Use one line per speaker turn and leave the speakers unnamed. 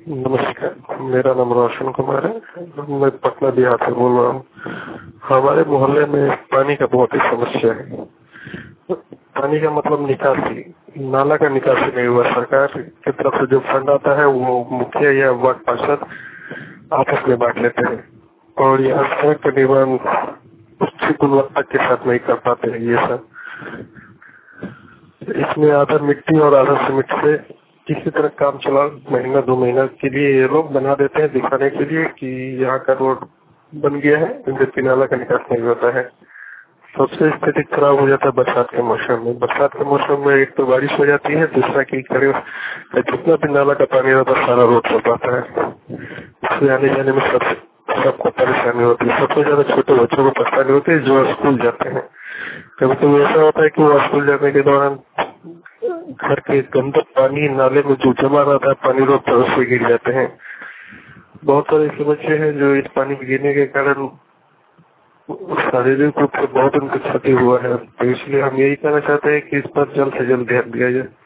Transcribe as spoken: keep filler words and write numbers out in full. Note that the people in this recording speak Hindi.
नमस्कार, मेरा नाम रोशन कुमार है। मैं पटना बिहार से बोल रहा हूँ। हमारे मोहल्ले में पानी का बहुत ही समस्या है। पानी का मतलब निकासी, नाला का निकासी नहीं हुआ। सरकार की तरफ से जो फंड आता है वो मुखिया या वार्ड पार्षद आपस में बांट लेते हैं और यहाँ सड़क का निर्माण अच्छी गुणवत्ता के साथ नहीं कर पाते हैं। ये सब इसमें आधा मिट्टी और आधा सीमेंट से किसी तरह काम चला, महीना दो महीना के लिए ये लोग बना देते हैं दिखाने के लिए कि यहाँ का रोड बन गया है, जबकि नाला का निकास नहीं होता है। सबसे स्थिति खराब हो जाता है बरसात के मौसम में। बरसात के मौसम में एक तो बारिश हो जाती है, दूसरा की करे जितना भी नाला का पानी रहता है सारा रोड पर पाता है। इससे आने जाने में सब सबको परेशानी होती है। सबसे ज्यादा छोटे बच्चों को परेशानी होती है जो स्कूल जाते हैं। कभी कभी ऐसा होता है कि वो स्कूल जाने के दौरान घर के गंदा पानी नाले में जो जमा रहता है पानी रोड पर उससे गिर जाते हैं। बहुत सारे ऐसे बच्चे हैं जो इस पानी में गिरने के कारण शारीरिक रूप से बहुत उनका क्षति हुआ है। तो इसलिए हम यही कहना चाहते हैं कि इस पर जल्द से जल्द ध्यान दिया जाए।